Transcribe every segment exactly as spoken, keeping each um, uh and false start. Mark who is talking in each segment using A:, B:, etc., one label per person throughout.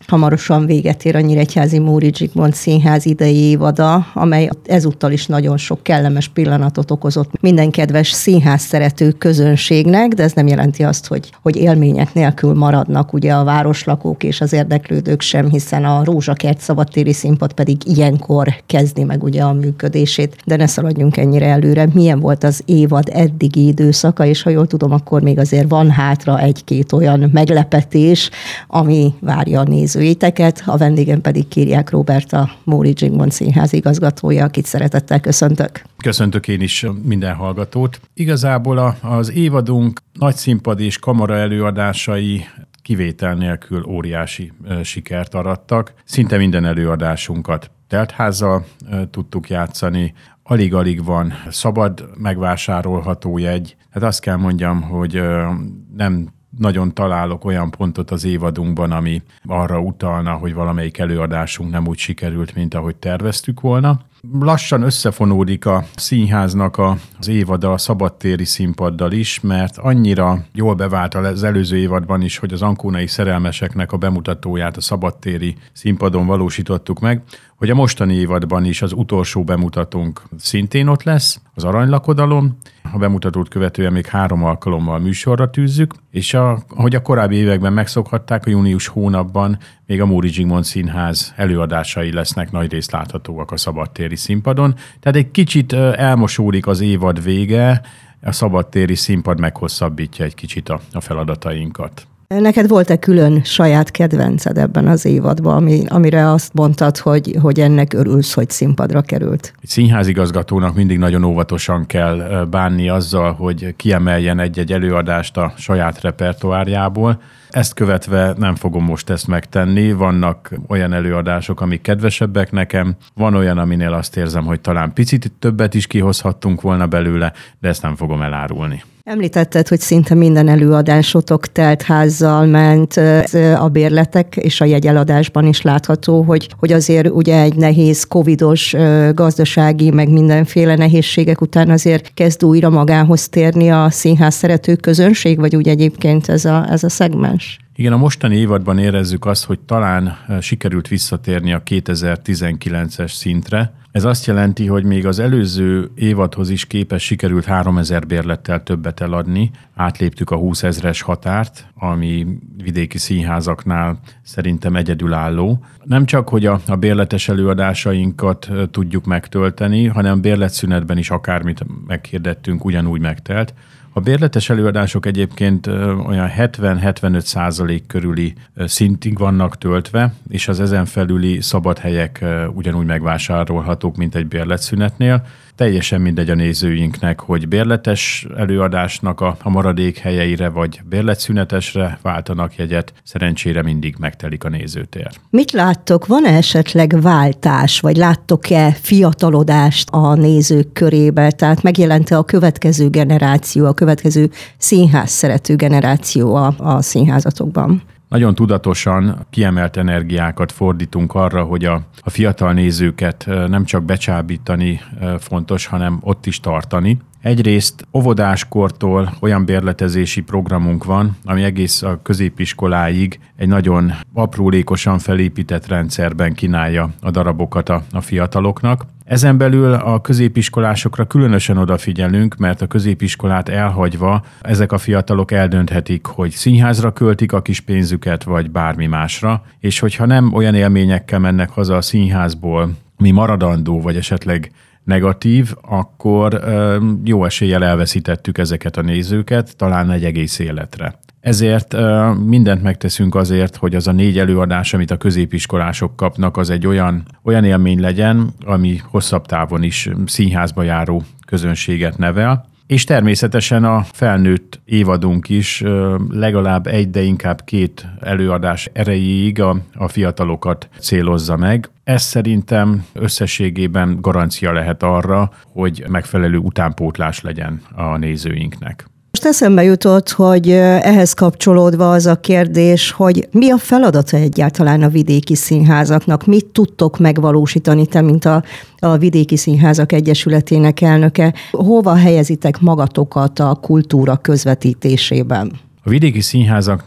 A: Hamarosan véget ér a Nyíregyházi Móricz Zsigmond Színház idei évada, amely ezúttal is nagyon sok kellemes pillanatot okozott minden kedves színház szerető közönségnek, de ez nem jelenti azt, hogy, hogy élmények nélkül maradnak ugye a városlakók és az érdeklődők sem, hiszen a Rózsakert szabadtéri színpad pedig ilyenkor kezdi meg ugye a működését, de ne szaladjunk ennyire előre. Milyen volt az évad eddigi időszaka, és ha jól tudom, akkor még azért van hátra egy-két olyan meglepetés, ami várja a nézőiteket. A vendégem pedig Kiriák Róbert, a Móricz Zsigmond Színház igazgatója, akit szeretettel köszöntök.
B: Köszöntök én is minden hallgatót. Igazából a, az évadunk nagyszínpad és kamara előadásai kivétel nélkül óriási e, sikert arattak. Szinte minden előadásunkat teltházzal e, tudtuk játszani, alig-alig van szabad megvásárolható jegy. Hát azt kell mondjam, hogy e, nem nagyon találok olyan pontot az évadunkban, ami arra utalna, hogy valamelyik előadásunk nem úgy sikerült, mint ahogy terveztük volna. Lassan összefonódik a színháznak az évada a szabadtéri színpaddal is, mert annyira jól bevált az előző évadban is, hogy az Ancónai szerelmeseknek a bemutatóját a szabadtéri színpadon valósítottuk meg, hogy a mostani évadban is az utolsó bemutatónk szintén ott lesz, az Aranylakodalom. A bemutatót követően még három alkalommal műsorra tűzzük, és a, ahogy a korábbi években megszokhatták, a június hónapban még a Móricz Zsigmond Színház előadásai lesznek nagyrészt láthatóak a szabadtéri színpadon. Tehát egy kicsit elmosódik az évad vége, a szabadtéri színpad meghosszabbítja egy kicsit a, a feladatainkat.
A: Neked volt-e külön saját kedvenced ebben az évadban, ami, amire azt mondtad, hogy, hogy ennek örülsz, hogy színpadra került?
B: Egy színházigazgatónak mindig nagyon óvatosan kell bánni azzal, hogy kiemeljen egy-egy előadást a saját repertoárjából. Ezt követve nem fogom most ezt megtenni. Vannak olyan előadások, amik kedvesebbek nekem, van olyan, aminél azt érzem, hogy talán picit többet is kihozhattunk volna belőle, de ezt nem fogom elárulni.
A: Említetted, hogy szinte minden előadásotok teltházzal ment, a bérletek és a jegyeladásban is látható, hogy, hogy azért ugye egy nehéz covidos gazdasági, meg mindenféle nehézségek után azért kezd újra magához térni a színház szerető közönség, vagy úgy egyébként ez a, ez a szegmens?
B: Igen, a mostani évadban érezzük azt, hogy talán sikerült visszatérni a kétezer-tizenkilences szintre. Ez azt jelenti, hogy még az előző évadhoz is képes sikerült háromezer bérlettel többet eladni. Átléptük a húszezres határt, ami vidéki színházaknál szerintem egyedülálló. Nem csak, hogy a, a bérletes előadásainkat tudjuk megtölteni, hanem bérletszünetben is akármit meghirdettünk, ugyanúgy megtelt. A bérletes előadások egyébként olyan hetven-hetvenöt százalék körüli szintig vannak töltve, és az ezen felüli szabad helyek ugyanúgy megvásárolhatók, mint egy bérletszünetnél. Teljesen mindegy a nézőinknek, hogy bérletes előadásnak a, a maradék helyeire vagy bérletszünetesre váltanak jegyet, szerencsére mindig megtelik a nézőtér.
A: Mit láttok? Van-e esetleg váltás, vagy láttok-e fiatalodást a nézők körébe? Tehát megjelent-e a következő generáció, a következő színház szerető generáció a, a színházatokban?
B: Nagyon tudatosan kiemelt energiákat fordítunk arra, hogy a, a fiatal nézőket nem csak becsábítani fontos, hanem ott is tartani. Egyrészt óvodáskortól olyan bérletezési programunk van, ami egész a középiskoláig egy nagyon aprólékosan felépített rendszerben kínálja a darabokat a, a fiataloknak. Ezen belül a középiskolásokra különösen odafigyelünk, mert a középiskolát elhagyva ezek a fiatalok eldönthetik, hogy színházra költik a kis pénzüket, vagy bármi másra, és hogyha nem olyan élményekkel mennek haza a színházból, mi maradandó, vagy esetleg negatív, akkor jó eséllyel elveszítettük ezeket a nézőket, talán egy egész életre. Ezért mindent megteszünk azért, hogy az a négy előadás, amit a középiskolások kapnak, az egy olyan, olyan élmény legyen, ami hosszabb távon is színházba járó közönséget nevel. És természetesen a felnőtt évadunk is legalább egy, de inkább két előadás erejéig a, a fiatalokat célozza meg. Ez szerintem összességében garancia lehet arra, hogy megfelelő utánpótlás legyen a nézőinknek.
A: Most eszembe jutott, hogy ehhez kapcsolódva az a kérdés, hogy mi a feladata egyáltalán a vidéki színházaknak? Mit tudtok megvalósítani, te, mint a, a Vidéki Színházak Egyesületének elnöke? Hova helyezitek magatokat a kultúra közvetítésében?
B: A vidéki színházaknak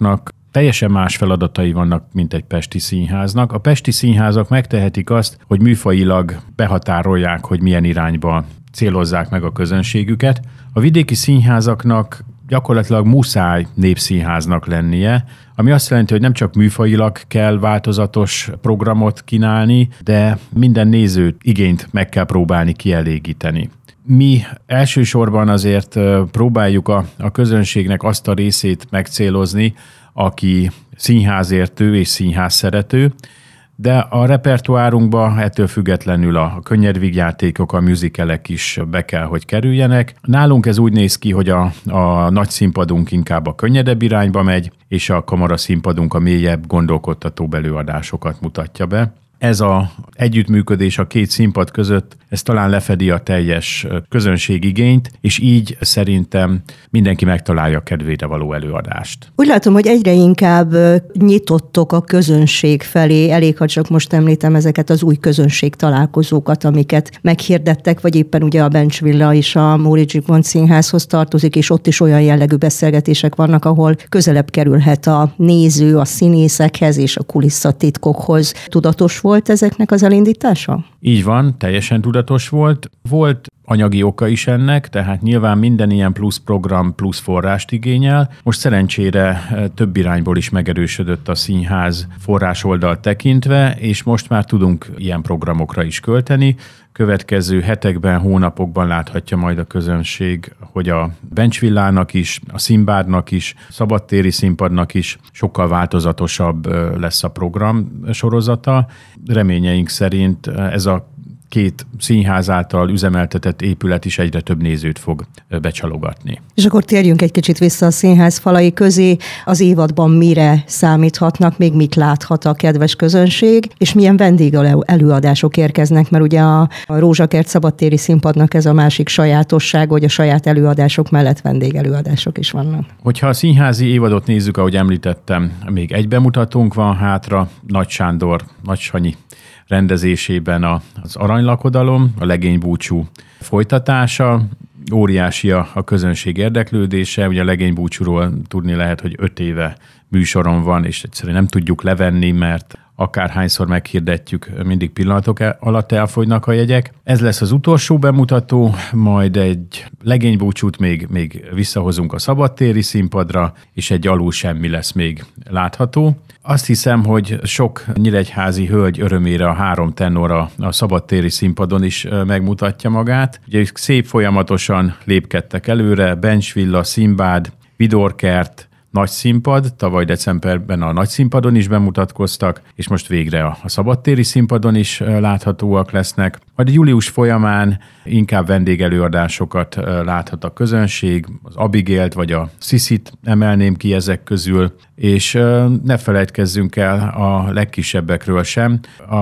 B: Teljesen más feladatai vannak, mint egy pesti színháznak. A pesti színházak megtehetik azt, hogy műfajilag behatárolják, hogy milyen irányba célozzák meg a közönségüket. A vidéki színházaknak gyakorlatilag muszáj népszínháznak lennie, ami azt jelenti, hogy nem csak műfajilag kell változatos programot kínálni, de minden néző igényt meg kell próbálni kielégíteni. Mi elsősorban azért próbáljuk a, a közönségnek azt a részét megcélozni, aki színházértő és színház szerető, de a repertoárunkba ettől függetlenül a könnyedvígjátékok, a musicalek is be kell, hogy kerüljenek. Nálunk ez úgy néz ki, hogy a, a nagy színpadunk inkább a könnyedebb irányba megy, és a kamara színpadunk a mélyebb, gondolkodtatóbb előadásokat mutatja be. Ez az együttműködés a két színpad között, ez talán lefedi a teljes közönségigényt, és így szerintem mindenki megtalálja a kedvére való előadást.
A: Úgy látom, hogy egyre inkább nyitottok a közönség felé, elég, ha csak most említem ezeket az új közönség találkozókat, amiket meghirdettek, vagy éppen ugye a Bencs Villa is a Móricz Zsigmond Színházhoz tartozik, és ott is olyan jellegű beszélgetések vannak, ahol közelebb kerülhet a néző a színészekhez és a kulisszatitkokhoz. Tudatos volt ezeknek az elindítása?
B: Így van, teljesen tudatos volt. Volt anyagi oka is ennek, tehát nyilván minden ilyen plusz program, plusz forrást igényel. Most szerencsére több irányból is megerősödött a színház forrásoldalt tekintve, és most már tudunk ilyen programokra is költeni. Következő hetekben, hónapokban láthatja majd a közönség, hogy a Bencs Villának is, a Színbádnak is, szabadtéri színpadnak is sokkal változatosabb lesz a program sorozata. Reményeink szerint ez a két színház által üzemeltetett épület is egyre több nézőt fog becsalogatni. És akkor
A: térjünk egy kicsit vissza a színház falai közé. Az évadban mire számíthatnak, még mit láthat a kedves közönség, és milyen vendégelőadások érkeznek, mert ugye a Rózsakert szabadtéri színpadnak ez a másik sajátosság, hogy a saját előadások mellett vendégelőadások is vannak.
B: Hogyha a színházi évadot nézzük, ahogy említettem, még egy bemutatónk van hátra, Nagy Sándor, Nagy Sanyi rendezésében az Aranylakodalom, a legénybúcsú folytatása. Óriási a, a közönség érdeklődése. Ugye a legénybúcsúról tudni lehet, hogy öt éve műsoron van, és egyszerűen nem tudjuk levenni, mert akárhányszor meghirdetjük, mindig pillanatok alatt elfogynak a jegyek. Ez lesz az utolsó bemutató, majd egy legénybúcsút még, még visszahozunk a szabadtéri színpadra, és egy alul semmi lesz még látható. Azt hiszem, hogy sok nyíregyházi hölgy örömére a három tenor a szabadtéri színpadon is megmutatja magát. Ugye szép folyamatosan lépkedtek előre, Bencs Villa, Színbád, Vidorkert, Nagy Színpad, tavaly decemberben a Nagy Színpadon is bemutatkoztak, és most végre a szabadtéri színpadon is láthatóak lesznek. Majd a július folyamán inkább vendégelőadásokat láthat a közönség, az Abigélt vagy a Sziszit emelném ki ezek közül, és ne felejtkezzünk el a legkisebbekről sem.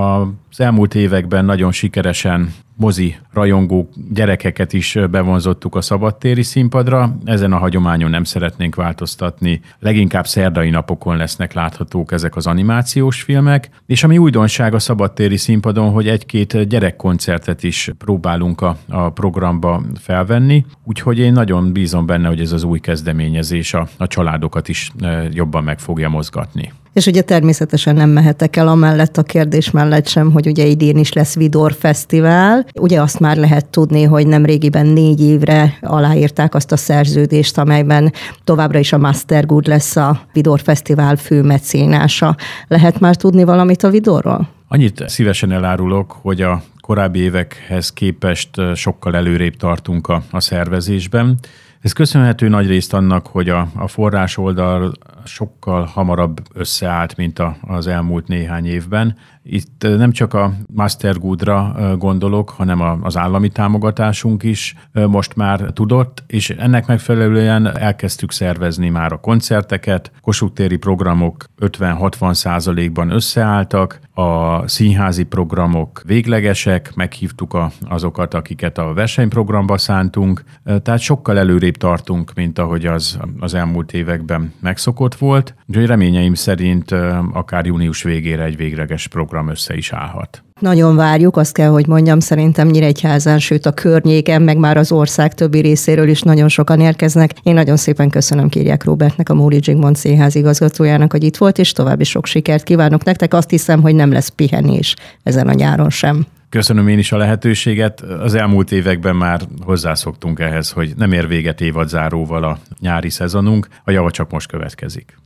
B: Az elmúlt években nagyon sikeresen mozi rajongó gyerekeket is bevonzottuk a szabadtéri színpadra. Ezen a hagyományon nem szeretnénk változtatni. Leginkább szerdai napokon lesznek láthatók ezek az animációs filmek. És ami újdonság a szabadtéri színpadon, hogy egy-két gyerekkoncertet is próbálunk a, a programba felvenni. Úgyhogy én nagyon bízom benne, hogy ez az új kezdeményezés a, a családokat is jobban meg fogja mozgatni.
A: És ugye természetesen nem mehetek el amellett a kérdés mellett sem, hogy ugye idén is lesz Vidor Fesztivál. Ugye azt már lehet tudni, hogy nemrégiben négy évre aláírták azt a szerződést, amelyben továbbra is a Master Good lesz a Vidor Fesztivál fő mecénása. Lehet már tudni valamit a Vidorról?
B: Annyit szívesen elárulok, hogy a korábbi évekhez képest sokkal előrébb tartunk a, a szervezésben. Ez köszönhető nagyrészt annak, hogy a, a forrás oldal sokkal hamarabb összeállt, mint a, az elmúlt néhány évben. Itt nem csak a Master Goodra gondolok, hanem az állami támogatásunk is most már tudott, és ennek megfelelően elkezdtük szervezni már a koncerteket. Kossuth téri programok ötven-hatvan százalékban összeálltak, a színházi programok véglegesek, meghívtuk a, azokat, akiket a versenyprogramba szántunk, tehát sokkal előrébb tartunk, mint ahogy az, az elmúlt években megszokott helyzet volt, úgyhogy reményeim szerint akár június végére egy végleges program össze is állhat.
A: Nagyon várjuk, azt kell, hogy mondjam, szerintem Nyíregyházán, sőt a környéken, meg már az ország többi részéről is nagyon sokan érkeznek. Én nagyon szépen köszönöm Kiriák Róbertnek, a Móri Zsigmond Színház igazgatójának, hogy itt volt, és további sok sikert kívánok nektek. Azt hiszem, hogy nem lesz pihenés ezen a nyáron sem.
B: Köszönöm én is a lehetőséget. Az elmúlt években már hozzászoktunk ehhez, hogy nem ér véget évadzáróval a nyári szezonunk, a java csak most következik.